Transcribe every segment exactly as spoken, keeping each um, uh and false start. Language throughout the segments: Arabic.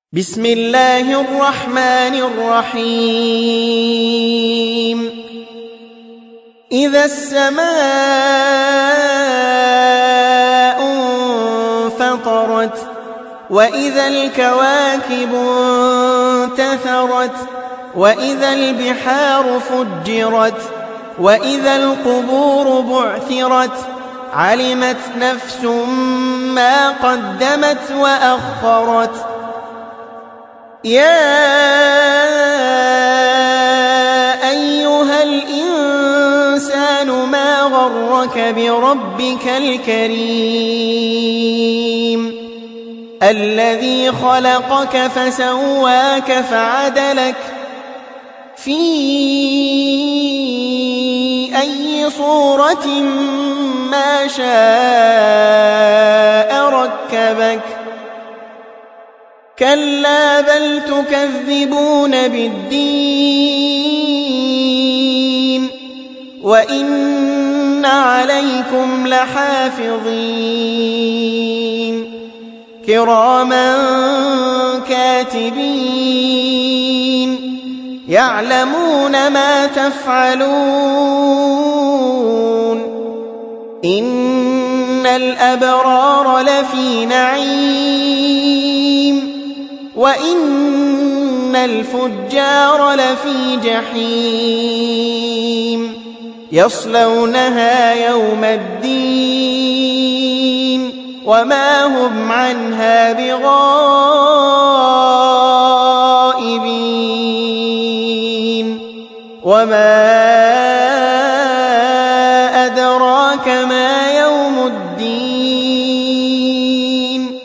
بسم الله الرحمن الرحيم إذا السماء انفطرت وإذا الكواكب انتثرت وإذا البحار فجرت وإذا القبور بعثرت علمت نفس ما قدمت وأخرت يا أيها الإنسان ما غرك بربك الكريم الذي خلقك فسواك فعدلك في أي صورة ما شاء ركبك كلا بل تكذبون بالدين وإن عليكم لحافظين كراما كاتبين يعلمون ما تفعلون إن الأبرار لفي نعيم وإن الفجار لفي جحيم يصلونها يوم الدين وما هم عنها بغائبين وما أدراك ما يوم الدين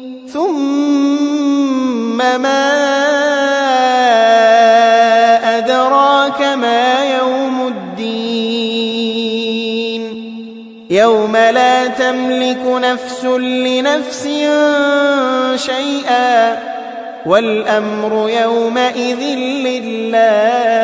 ثم ما أدراك ما يوم الدين يوم لا تملك نفس لنفس شيئا والأمر يومئذ لله